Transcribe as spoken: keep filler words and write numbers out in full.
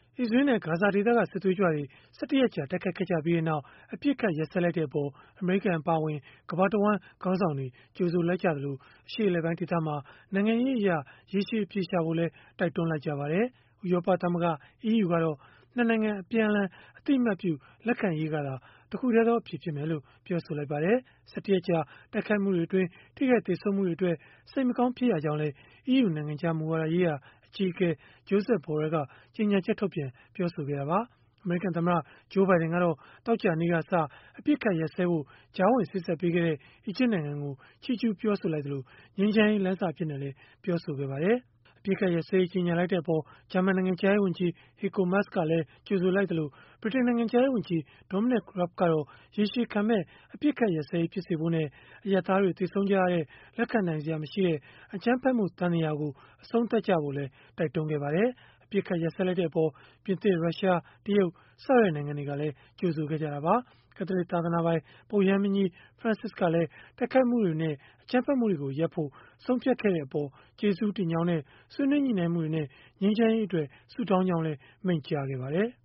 အစ္စရေးနဲ့ ဂါဇာဒေသက စစ်သွေးကြွတွေ ၁၁ ရက်ကြာ တိုက်ခိုက်ခဲ့ကြပြီးနောက် အပစ်အခတ် ရပ်စဲလိုက်တဲ့အပေါ် အမေရိကန် အပါအဝင် ကမ္ဘာတဝန်း ခေါင်းဆောင်တွေ ကြိုဆိုလိုက်ကြသလို၊ အရှေ့အလယ်ပိုင်းဒေသမှာ နိုင်ငံရေးအရ ရေရှည်အဖြေရှာဖို့လည်း တိုက်တွန်းလိုက်ကြပါတယ်။ ဥရောပသမဂ္ဂ အီးယူ ကတော့ ၂ နိုင်ငံ အပြန်အလှန် အသိအမှတ်ပြု လက်ခံရေးကသာ တခုတည်းသော အဖြေဖြစ်မယ်လို့ ပြောဆိုလိုက်ပါတယ်။ ၁၁ ရက်ကြာ တိုက်ခိုက်မှုတွေအတွင်း ထိခိုက်သေဆုံးမှုတွေအတွက် စိတ်မကောင်း ဖြစ်ရကြောင်းလည်း အီးယူ နိုင်ငံခြားမူဝါဒရေးရာ အကြီးအကဲ Josep Borrell က ကြေညာချက်ထုတ်ပြန် ပြောဆိုခဲ့တာပါ။ အမေရိကန်သမ္မတ Joe Biden ကတော့ သောကြာနေ့ကစ အပစ်အခတ်ရပ်စဲဖို့ ကြားဝင်စေ့စပ်ပေးခဲ့တဲ့ အီဂျစ်နိုင်ငံကို ချီးကျုးပြောဆိုလိုက်သလို၊ ငြိမ်းချမ်းရေး လမ်းစအဖြစ်နဲ့လည်း ပြောဆိုခဲ့ပါတယ်။ အပစ်အခတ်ရပ်စဲရေး ကြေညာလိုက်တဲ့အပေါ် ဂျာမန်နိုင်ငံခြားရေးဝန်ကြီး Heiko Maas ကလည်း ကြိုဆိုလိုက်သလို၊ ဗြိတိန်နိုင်ငံခြားရေးဝန်ကြီး Dominic Raab ကတော့ ရေရှည်ခံမယ့် အပစ်အခတ်ရပ်စဲရေး ဖြစ်စေဖို့နဲ့ အရပ်သားတွေ သေဆုံးခဲ့ရတဲ့ လက်ခံနိုင်စရာမရှိတဲ့ အကြမ်းဖက်မှု သံသရာကို အဆုံးသတ်ဖို့လည်း တိုက်တွန်းခဲ့ပါတယ်။ အပစ်အခတ် ရပ်စဲလိုက်တဲ့အပေါ် ပြင်သစ်၊ ရုရှား၊ တရုတ် စတဲ့နိုင်ငံတွေကလည်း ကြိုဆိုခဲ့ကြတာပါ။ ကက်သလစ် သာသနာပိုင် ပုပ်ရဟန်းမင်းကြီး Francis ကလည်း တိုက်ခိုက်မှုတွေနဲ့ အကြမ်းဖက်မှုတွေကို ရပ်ဖို့ ဆုံးဖြတ်ခဲ့တဲ့အပေါ် ကျေးဇူးတင်ကြောင်းနဲ့ ဆွေးနွေးညှိနှိုင်းမှုတွေနဲ့ ငြိမ်းချမ်းရေးအတွက် ဆုတောင်းကြောင်းလည်း မိန့်ကြားခဲ့ပါတယ်